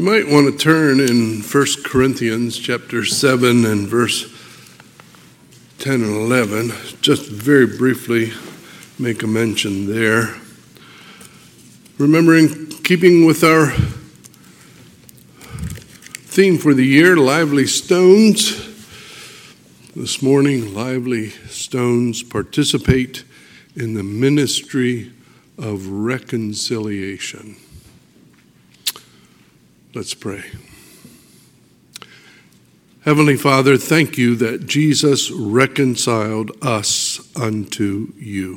You might want to turn in 1 Corinthians chapter 7 and verse 10 and 11. Just very briefly make a mention there. Remembering, keeping with our theme for the year, Lively Stones. This morning, Lively Stones participate in the ministry of reconciliation. Let's pray. Heavenly Father, thank you that Jesus reconciled us unto you.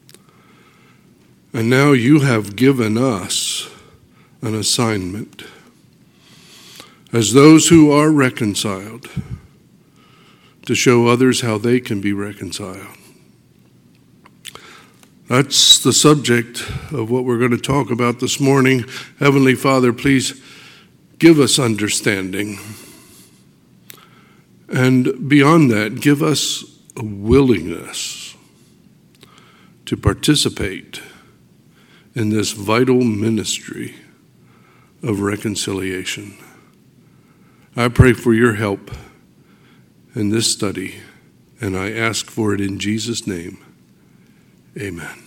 And now you have given us an assignment as those who are reconciled to show others how they can be reconciled. That's the subject of what we're going to talk about this morning. Heavenly Father, please give us understanding. And beyond that, give us a willingness to participate in this vital ministry of reconciliation. I pray for your help in this study, and I ask for it in Jesus' name. Amen.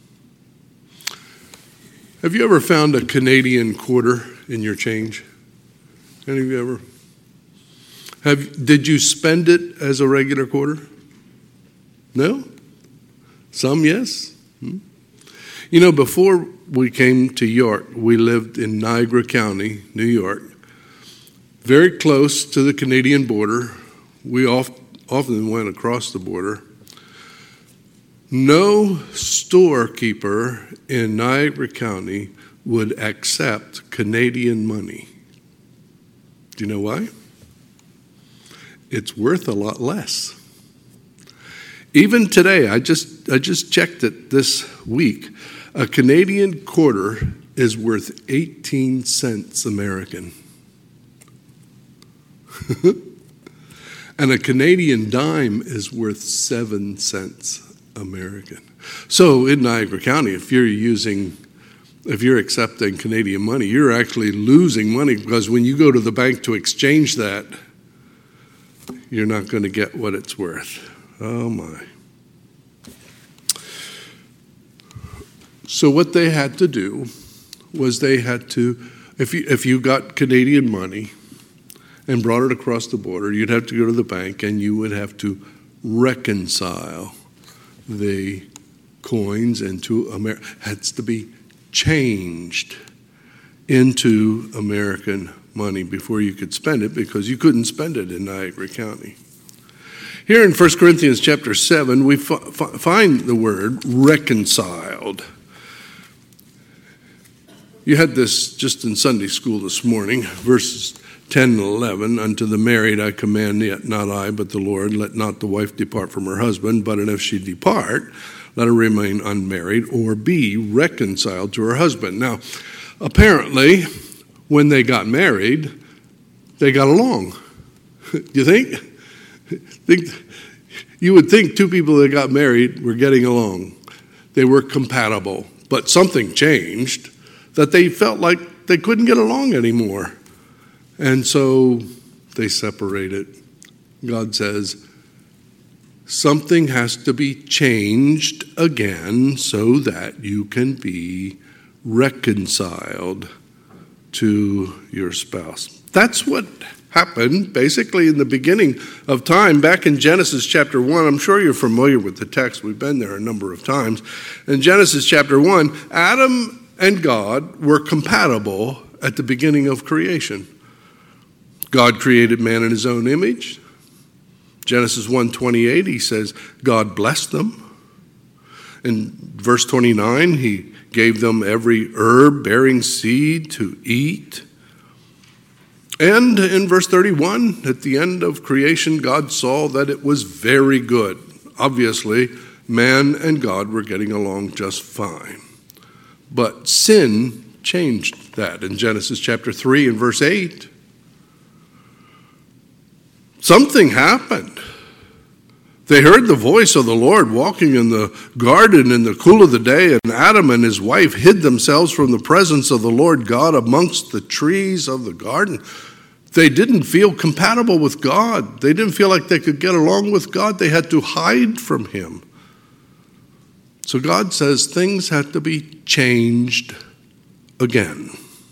Have you ever found a Canadian quarter in your change? Any of you ever? Did you spend it as a regular quarter? No? Some yes? You know, before we came to York, we lived in Niagara County, New York, very close to the Canadian border. We often went across the border. No storekeeper in Niagara County would accept Canadian money. Do you know why? It's worth a lot less. Even today, I just checked it this week. A Canadian quarter is worth 18 cents American. And a Canadian dime is worth 7 cents American. So in Niagara County, if you're accepting Canadian money, you're actually losing money, because when you go to the bank to exchange that, you're not going to get what it's worth. Oh my. So what they had to do was if you got Canadian money and brought it across the border, you'd have to go to the bank and you would have to reconcile the coins into America. Has to be changed into American money before you could spend it, because you couldn't spend it in Niagara County. Here in 1 Corinthians chapter 7, we find the word reconciled. You had this just in Sunday school this morning, verses 10 and 11. Unto the married I command, yet not I, but the Lord, let not the wife depart from her husband, but if she depart, let her remain unmarried, or be reconciled to her husband. Now, apparently, when they got married, they got along. You think? You would think two people that got married were getting along. They were compatible. But something changed that they felt like they couldn't get along anymore. And so they separated. God says, something has to be changed again so that you can be reconciled to your spouse. That's what happened basically in the beginning of time, back in Genesis chapter 1. I'm sure you're familiar with the text. We've been there a number of times. In Genesis chapter 1, Adam and God were compatible at the beginning of creation. God created man in his own image. Genesis 1:28, he says, God blessed them. In verse 29, he gave them every herb bearing seed to eat. And in verse 31, at the end of creation, God saw that it was very good. Obviously, man and God were getting along just fine. But sin changed that. In Genesis chapter 3 and verse 8, something happened They heard the voice of the Lord walking in the garden in the cool of the day, and Adam and his wife hid themselves from the presence of the Lord God amongst the trees of the garden. They didn't feel compatible with God. They didn't feel like they could get along with God. They had to hide from him. So God says things had to be changed again.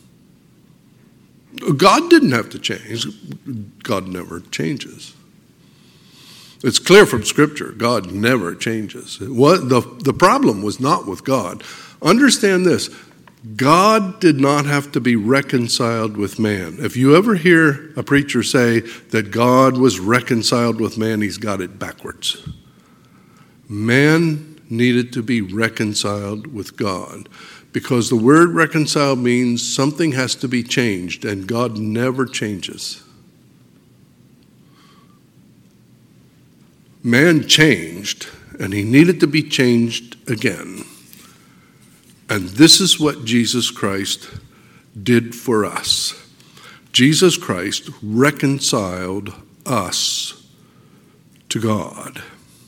God didn't have to change. God never changes. It's clear from Scripture, God never changes. The problem was not with God. Understand this, God did not have to be reconciled with man. If you ever hear a preacher say that God was reconciled with man, he's got it backwards. Man needed to be reconciled with God, because the word reconcile means something has to be changed, and God never changes. Man changed, and he needed to be changed again. And this is what Jesus Christ did for us. Jesus Christ reconciled us to God.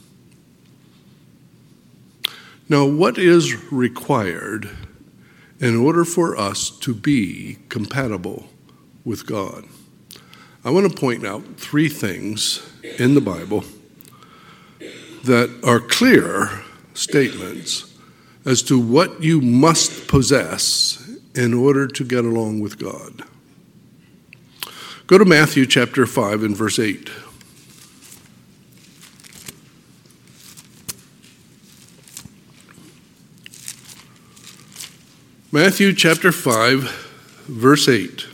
Now, what is required in order for us to be compatible with God? I want to point out three things in the Bible that are clear statements as to what you must possess in order to get along with God. Go to Matthew chapter 5 and verse 8. Matthew chapter 5, verse 8.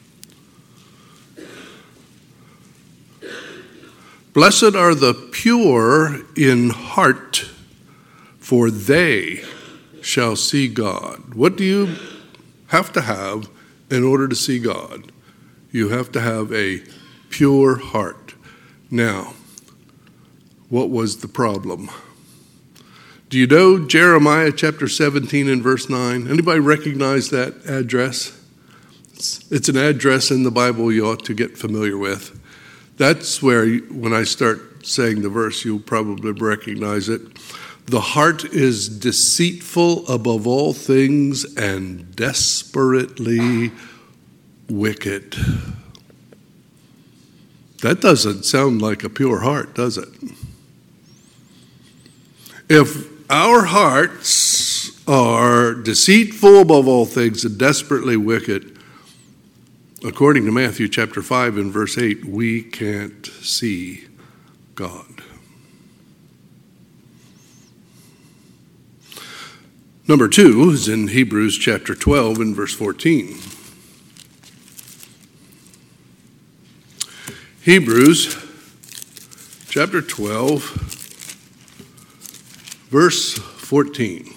Blessed are the pure in heart, for they shall see God. What do you have to have in order to see God? You have to have a pure heart. Now, what was the problem? Do you know Jeremiah chapter 17 and verse 9? Anybody recognize that address? It's an address in the Bible you ought to get familiar with. That's where, when I start saying the verse, you'll probably recognize it. The heart is deceitful above all things and desperately wicked. That doesn't sound like a pure heart, does it? If our hearts are deceitful above all things and desperately wicked, according to Matthew chapter 5 and verse 8, we can't see God. Number two is in Hebrews chapter 12 and verse 14. Hebrews chapter 12, verse 14.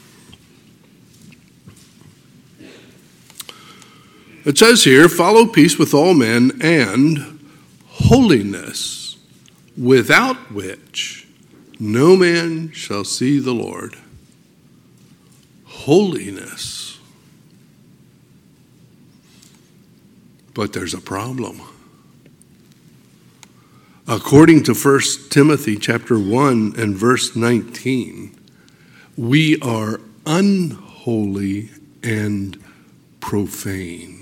It says here, follow peace with all men and holiness, without which no man shall see the Lord. Holiness. But there's a problem. According to 1 Timothy chapter 1 and verse 19, we are unholy and profane.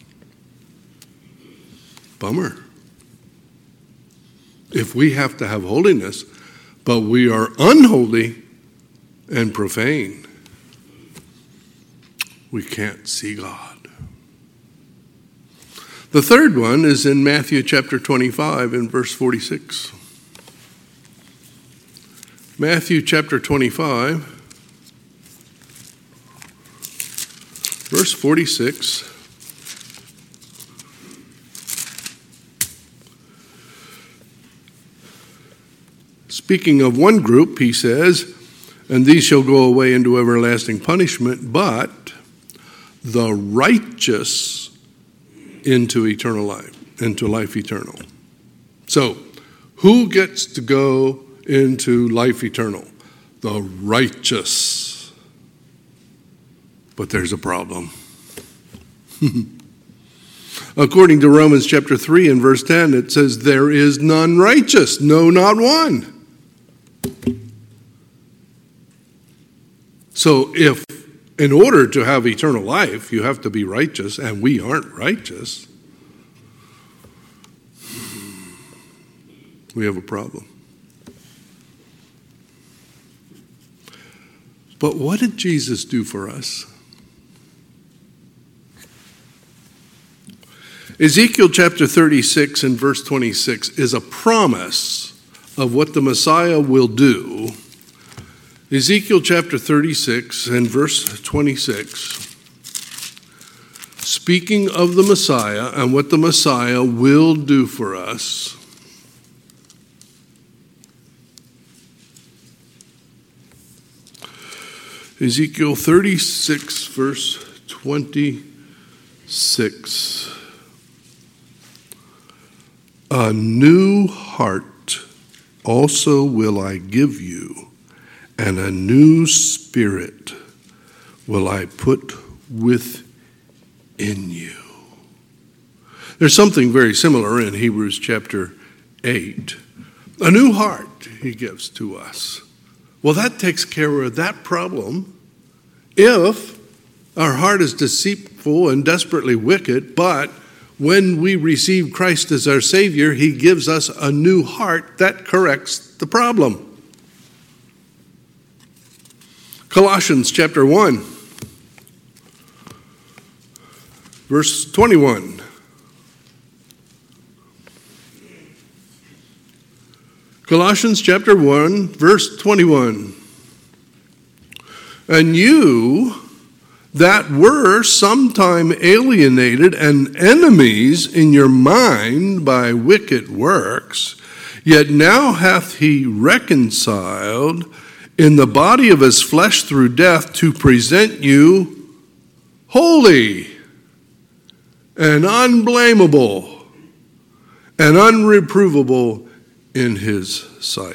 Bummer. If we have to have holiness, but we are unholy and profane, we can't see God. The third one is in Matthew chapter 25 and verse 46. Matthew chapter 25, verse 46. Speaking of one group, he says, and these shall go away into everlasting punishment, but the righteous into eternal life, into life eternal. So, who gets to go into life eternal? The righteous. But there's a problem. According to Romans chapter 3 and verse 10, it says, there is none righteous, no, not one. So if in order to have eternal life, you have to be righteous, and we aren't righteous, we have a problem. But what did Jesus do for us? Ezekiel chapter 36 and verse 26 is a promise of what the Messiah will do. Ezekiel chapter 36 and verse 26, speaking of the Messiah and what the Messiah will do for us. Ezekiel 36, verse 26. A new heart also will I give you, and a new spirit will I put within you. There's something very similar in Hebrews chapter 8. A new heart he gives to us. Well, that takes care of that problem. If our heart is deceitful and desperately wicked, but when we receive Christ as our Savior, he gives us a new heart that corrects the problem. Colossians chapter 1, verse 21. Colossians chapter 1, verse 21. And you that were sometime alienated and enemies in your mind by wicked works, yet now hath he reconciled in the body of his flesh through death to present you holy and unblameable and unreprovable in his sight.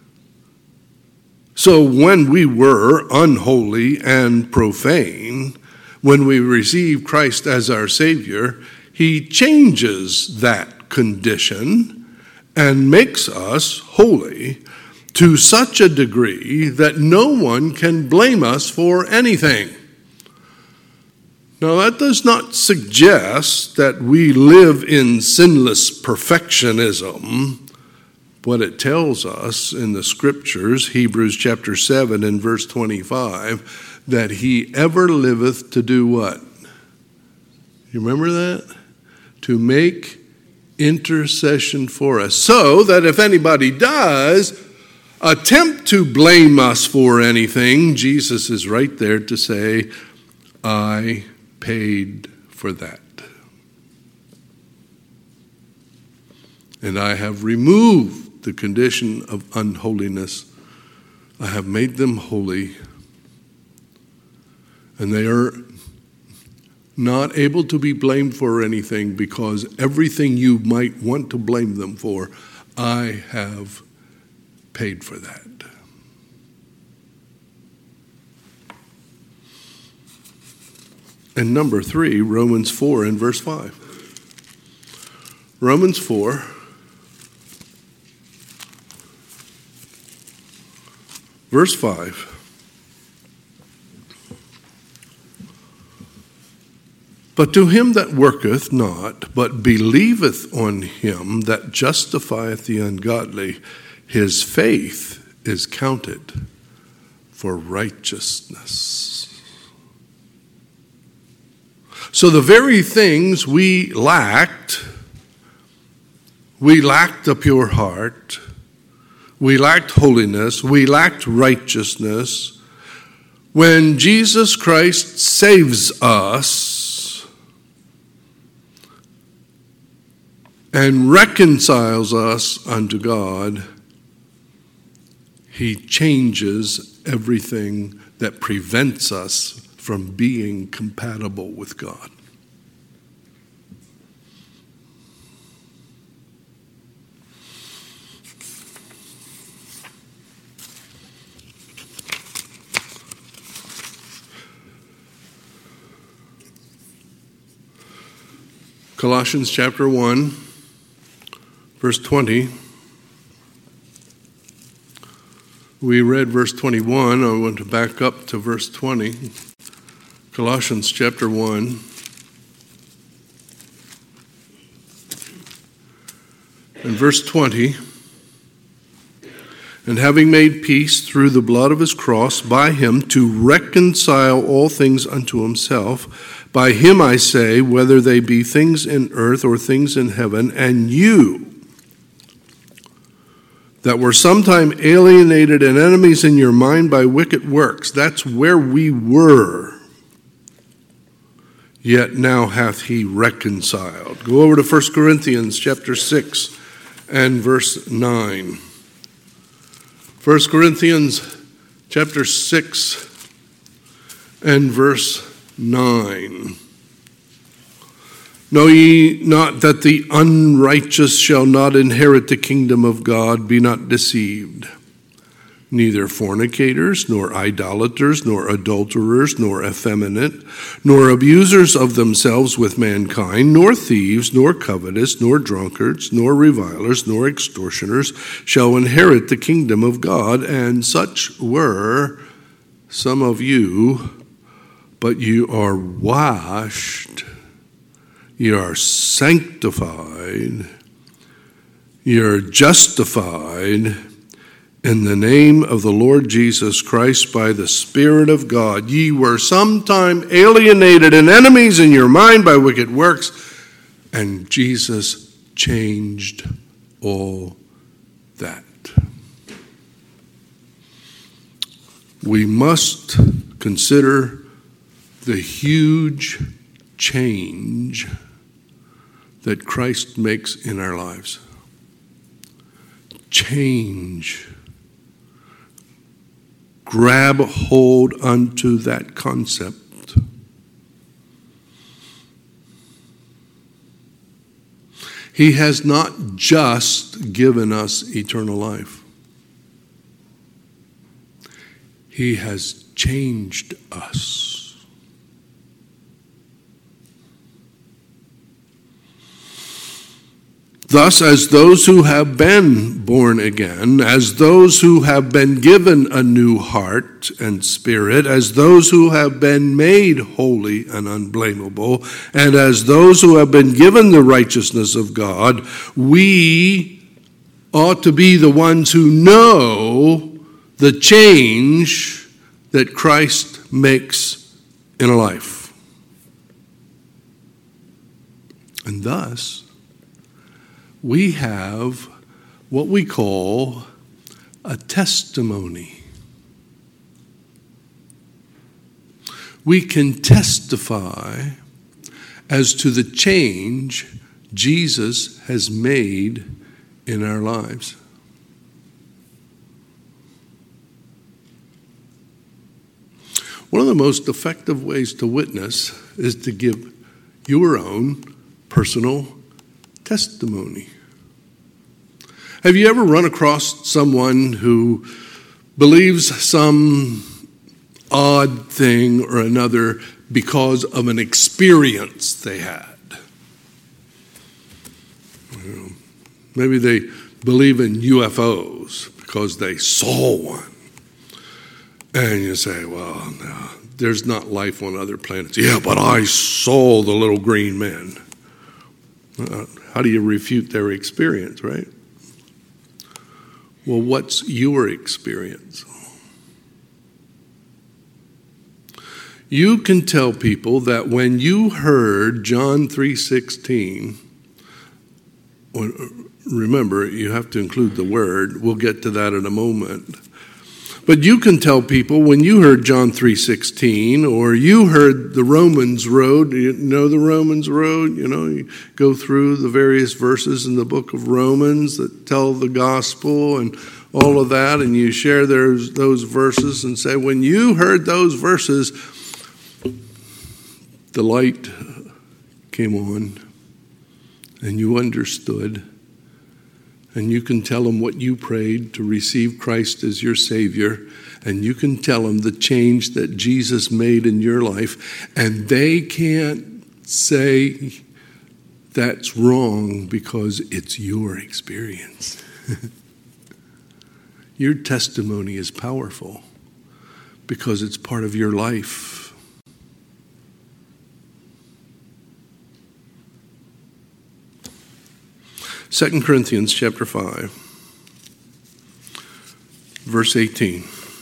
So when we were unholy and profane, when we receive Christ as our Savior, he changes that condition and makes us holy to such a degree that no one can blame us for anything. Now, that does not suggest that we live in sinless perfectionism. What it tells us in the scriptures, Hebrews chapter 7 and verse 25, that he ever liveth to do what? You remember that? To make intercession for us. So that if anybody does attempt to blame us for anything, Jesus is right there to say, I paid for that. And I have removed the condition of unholiness. I have made them holy. And they are not able to be blamed for anything, because everything you might want to blame them for, I have paid for that. And number 3, Romans 4 and verse 5. Romans 4, verse 5. But to him that worketh not, but believeth on him that justifieth the ungodly, his faith is counted for righteousness. So the very things we lacked a pure heart, we lacked holiness, we lacked righteousness. When Jesus Christ saves us and reconciles us unto God, he changes everything that prevents us from being compatible with God. Colossians chapter 1, verse 20. We read verse 21. I want to back up to verse 20. Colossians chapter 1. And verse 20. And having made peace through the blood of his cross, by him to reconcile all things unto himself. By him I say, whether they be things in earth or things in heaven, and you that were sometime alienated and enemies in your mind by wicked works. That's where we were. Yet now hath he reconciled. Go over to 1 Corinthians chapter 6 and verse 9. 1 Corinthians chapter 6 and verse 9. Know ye not that the unrighteous shall not inherit the kingdom of God? Be not deceived. Neither fornicators, nor idolaters, nor adulterers, nor effeminate, nor abusers of themselves with mankind, nor thieves, nor covetous, nor drunkards, nor revilers, nor extortioners shall inherit the kingdom of God. And such were some of you, but you are washed, you are sanctified, you are justified in the name of the Lord Jesus Christ by the Spirit of God. Ye were sometime alienated and enemies in your mind by wicked works, and Jesus changed all that. We must consider the huge change that Christ makes in our lives. Change. Grab hold unto that concept. He has not just given us eternal life. He has changed us. Thus, as those who have been born again, as those who have been given a new heart and spirit, as those who have been made holy and unblameable, and as those who have been given the righteousness of God, we ought to be the ones who know the change that Christ makes in a life. And thus, we have what we call a testimony. We can testify as to the change Jesus has made in our lives. One of the most effective ways to witness is to give your own personal testimony. Have you ever run across someone who believes some odd thing or another because of an experience they had? Maybe they believe in UFOs because they saw one. And you say, well, no, there's not life on other planets. Yeah, but I saw the little green men. How do you refute their experience, right? Well, what's your experience? You can tell people that when you heard John 3:16, remember, you have to include the word. We'll get to that in a moment. But you can tell people when you heard John 3:16 or you heard the Romans Road, you know the Romans Road, you go through the various verses in the book of Romans that tell the gospel and all of that, and you share those verses and say, when you heard those verses, the light came on and you understood. And you can tell them what you prayed to receive Christ as your Savior. And you can tell them the change that Jesus made in your life. And they can't say that's wrong because it's your experience. Your testimony is powerful because it's part of your life. Second Corinthians chapter 5, verse 18.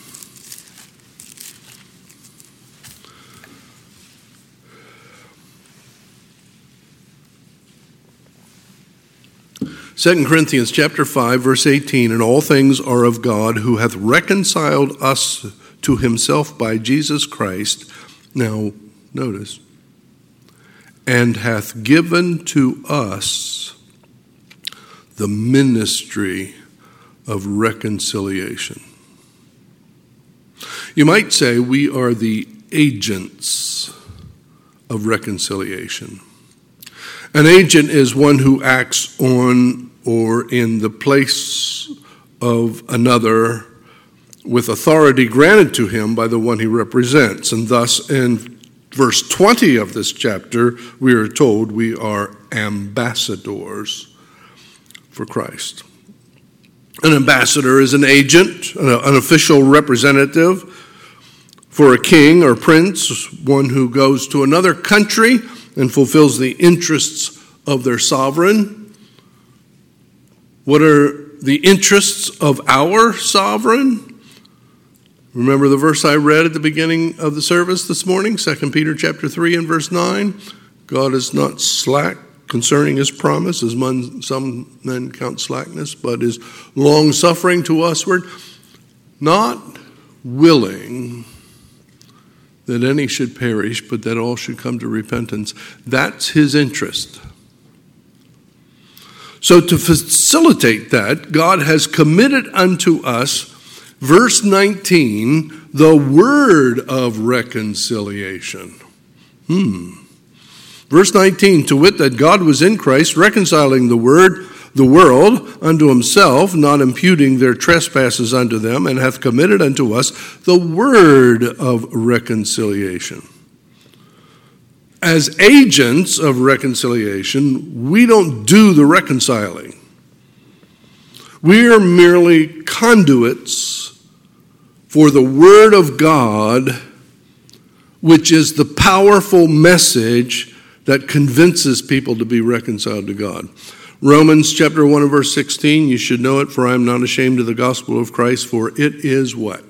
Second Corinthians chapter 5, verse 18, and all things are of God, who hath reconciled us to himself by Jesus Christ. Now, notice, and hath given to us the ministry of reconciliation. You might say we are the agents of reconciliation. An agent is one who acts on or in the place of another with authority granted to him by the one he represents. And thus, in verse 20 of this chapter, we are told we are ambassadors for Christ. An ambassador is an agent, an official representative for a king or prince, one who goes to another country and fulfills the interests of their sovereign. What are the interests of our sovereign? Remember the verse I read at the beginning of the service this morning, 2 Peter chapter 3 and verse 9? God is not slack concerning his promise, as some men count slackness, but is long-suffering to usward, not willing that any should perish, but that all should come to repentance. That's his interest. So to facilitate that, God has committed unto us, verse 19, the word of reconciliation. Verse 19, to wit, that God was in Christ, reconciling the world unto himself, not imputing their trespasses unto them, and hath committed unto us the word of reconciliation. As agents of reconciliation, we don't do the reconciling. We are merely conduits for the word of God, which is the powerful message that convinces people to be reconciled to God. Romans chapter 1 and verse 16, you should know it, for I am not ashamed of the gospel of Christ, for it is what?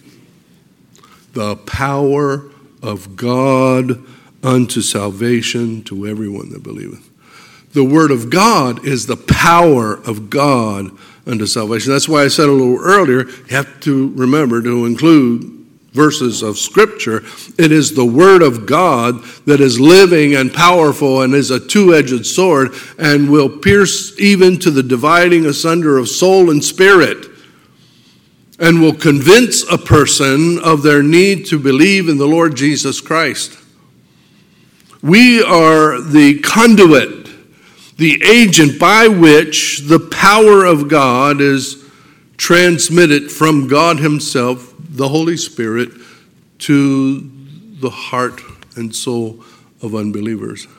The power of God unto salvation to everyone that believeth. The word of God is the power of God unto salvation. That's why I said a little earlier, you have to remember to include verses of Scripture. It is the word of God that is living and powerful and is a two-edged sword and will pierce even to the dividing asunder of soul and spirit, and will convince a person of their need to believe in the Lord Jesus Christ. We are the conduit, the agent by which the power of God is transmitted from God himself, the Holy Spirit, to the heart and soul of unbelievers.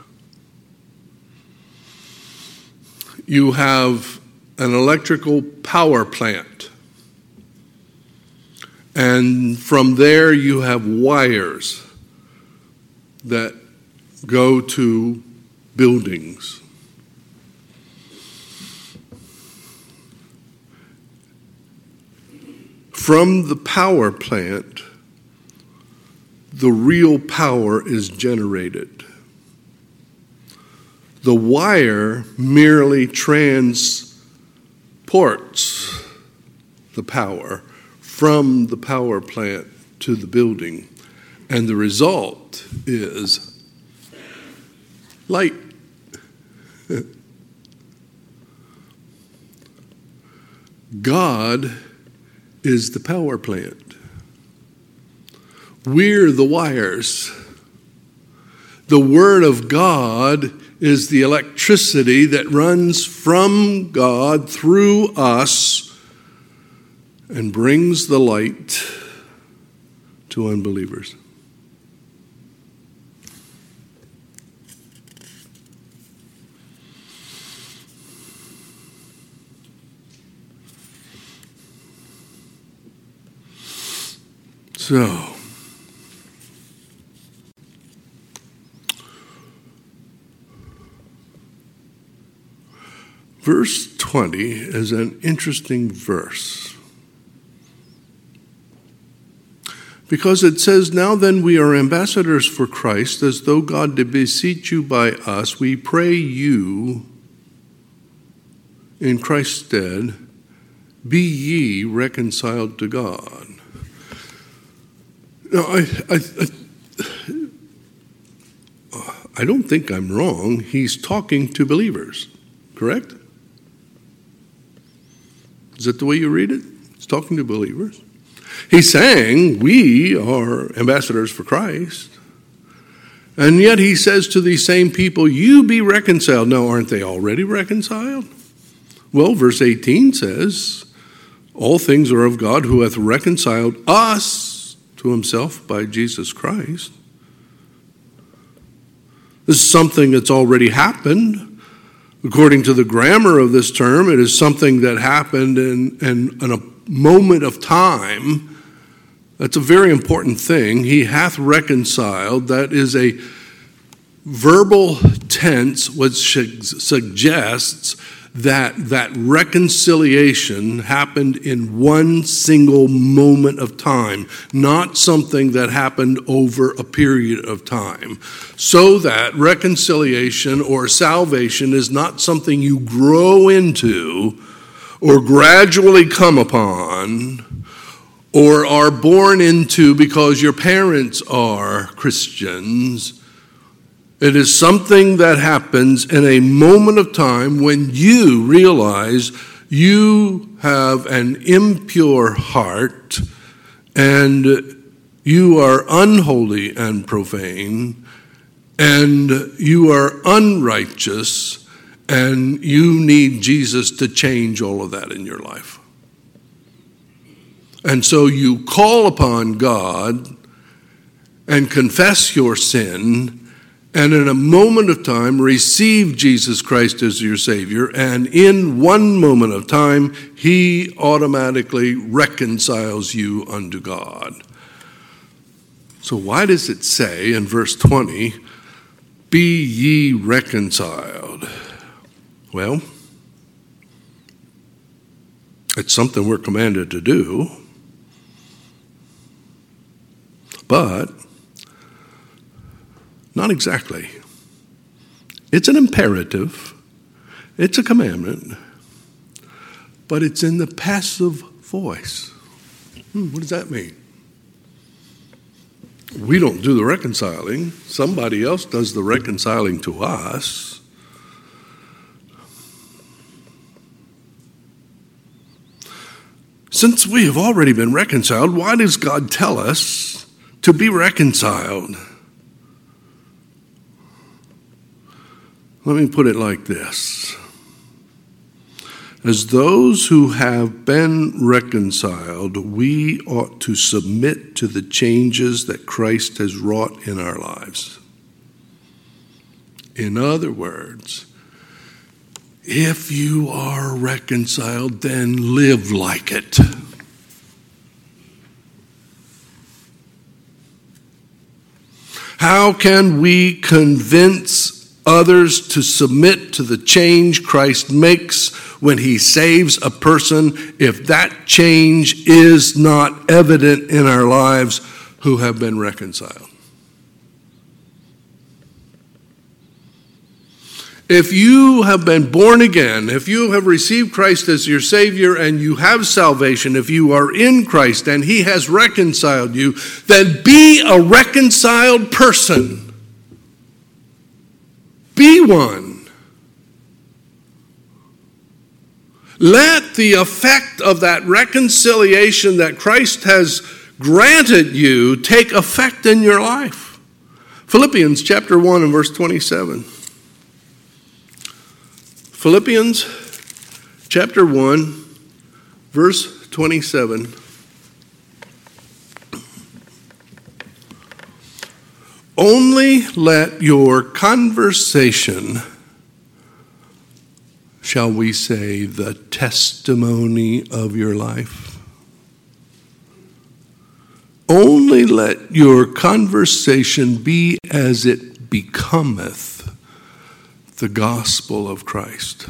You have an electrical power plant, and from there you have wires that go to buildings. From the power plant, the real power is generated. The wire merely transports the power from the power plant to the building, and the result is light. God is the power plant. We're the wires. The Word of God is the electricity that runs from God through us and brings the light to unbelievers. So, verse 20 is an interesting verse. Because it says, "Now then we are ambassadors for Christ, as though God did beseech you by us. We pray you, in Christ's stead, be ye reconciled to God." Now, I don't think I'm wrong. He's talking to believers, correct? Is that the way you read it? He's talking to believers. He's saying we are ambassadors for Christ. And yet he says to these same people, you be reconciled. Now, aren't they already reconciled? Well, verse 18 says, all things are of God who hath reconciled us to himself by Jesus Christ. This is something that's already happened. According to the grammar of this term, it is something that happened in a moment of time. That's a very important thing. He hath reconciled. That is a verbal tense which suggests that reconciliation happened in one single moment of time, not something that happened over a period of time. So that reconciliation or salvation is not something you grow into or gradually come upon or are born into because your parents are Christians. It is something that happens in a moment of time when you realize you have an impure heart and you are unholy and profane and you are unrighteous and you need Jesus to change all of that in your life. And so you call upon God and confess your sin, and in a moment of time, receive Jesus Christ as your Savior. And in one moment of time, he automatically reconciles you unto God. So why does it say in verse 20, be ye reconciled? Well, it's something we're commanded to do. But not exactly. It's an imperative. It's a commandment. But it's in the passive voice. What does that mean? We don't do the reconciling. Somebody else does the reconciling to us. Since we have already been reconciled, why does God tell us to be reconciled? Let me put it like this. As those who have been reconciled, we ought to submit to the changes that Christ has wrought in our lives. In other words, if you are reconciled, then live like it. How can we convince others to submit to the change Christ makes when he saves a person if that change is not evident in our lives who have been reconciled? If you have been born again, if you have received Christ as your Savior and you have salvation, if you are in Christ and he has reconciled you, then be a reconciled person. Be one. Let the effect of that reconciliation that Christ has granted you take effect in your life. Philippians chapter 1 and verse 27. Philippians chapter 1, verse 27. Only let your conversation, shall we say, the testimony of your life, Only let your conversation be as it becometh the gospel of Christ.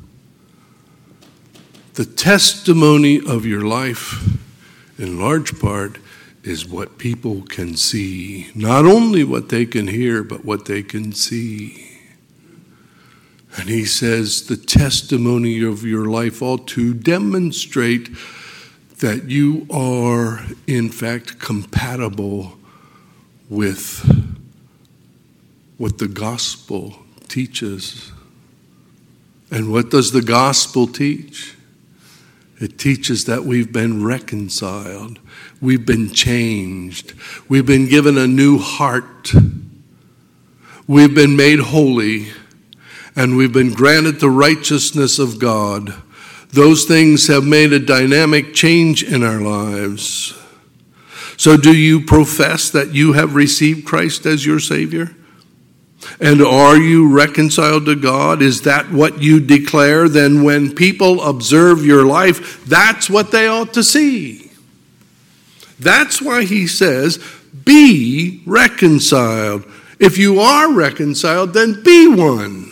The testimony of your life, in large part, is what people can see. Not only what they can hear, but what they can see. And he says the testimony of your life ought to demonstrate that you are, in fact, compatible with what the gospel teaches. And what does the gospel teach? It teaches that we've been reconciled. We've been changed. We've been given a new heart. We've been made holy. And we've been granted the righteousness of God. Those things have made a dynamic change in our lives. So do you profess that you have received Christ as your Savior? And are you reconciled to God? Is that what you declare? Then when people observe your life, that's what they ought to see. That's why he says, be reconciled. If you are reconciled, then be one.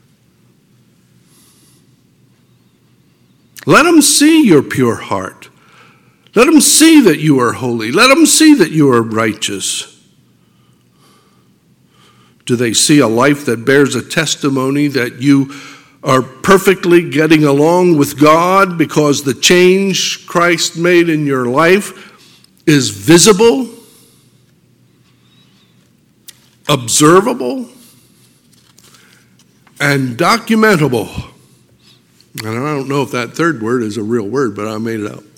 Let them see your pure heart. Let them see that you are holy. Let them see that you are righteous. Do they see a life that bears a testimony that you are perfectly getting along with God because the change Christ made in your life is visible, observable, and documentable? And I don't know if that third word is a real word, but I made it up.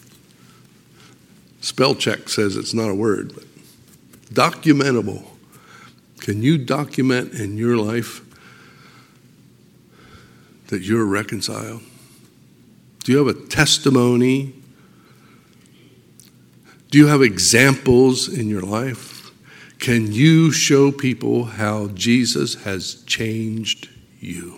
Spell check says it's not a word, but documentable. Can you document in your life that you're reconciled? Do you have a testimony? Do you have examples in your life? Can you show people how Jesus has changed you?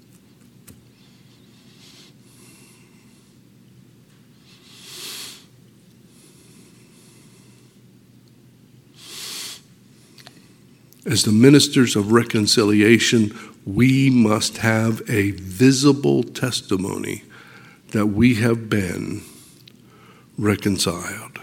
As the ministers of reconciliation, we must have a visible testimony that we have been reconciled.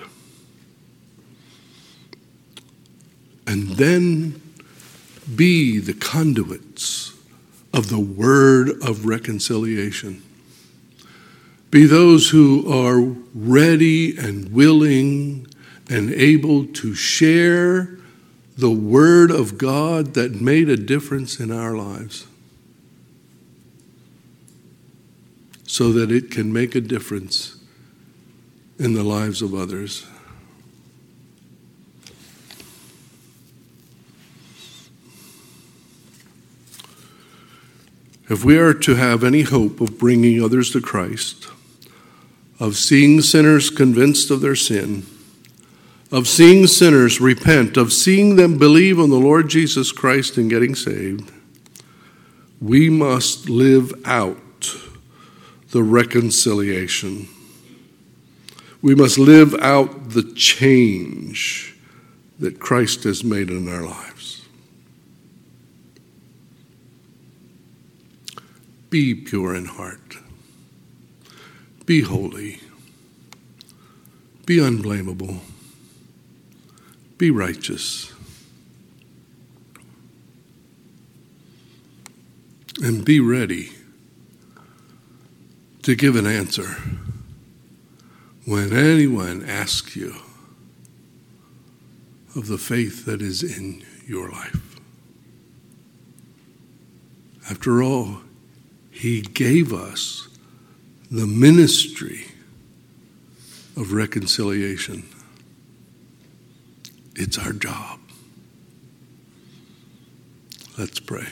And then be the conduits of the word of reconciliation. Be those who are ready and willing and able to share the word of God that made a difference in our lives, so that it can make a difference in the lives of others. If we are to have any hope of bringing others to Christ, of seeing sinners convinced of their sin, of seeing sinners repent, of seeing them believe on the Lord Jesus Christ and getting saved, we must live out the reconciliation. We must live out the change that Christ has made in our lives. Be pure in heart. Be holy. Be unblameable. Be righteous. And be ready to give an answer when anyone asks you of the faith that is in your life. After all, he gave us the ministry of reconciliation. It's our job. Let's pray.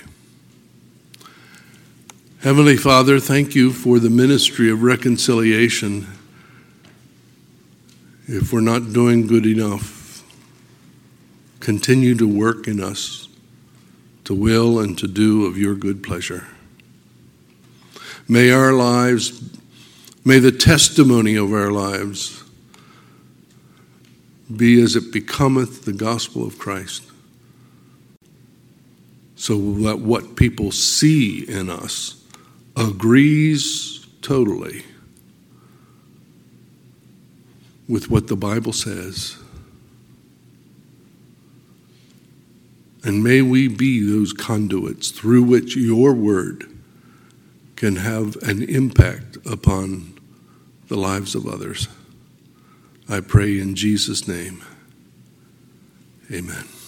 Heavenly Father, thank you for the ministry of reconciliation. If we're not doing good enough, continue to work in us to will and to do of your good pleasure. May our lives, may the testimony of our lives be as it becometh the gospel of Christ, so that what people see in us agrees totally with what the Bible says. And may we be those conduits through which your word can have an impact upon the lives of others. I pray in Jesus' name. Amen.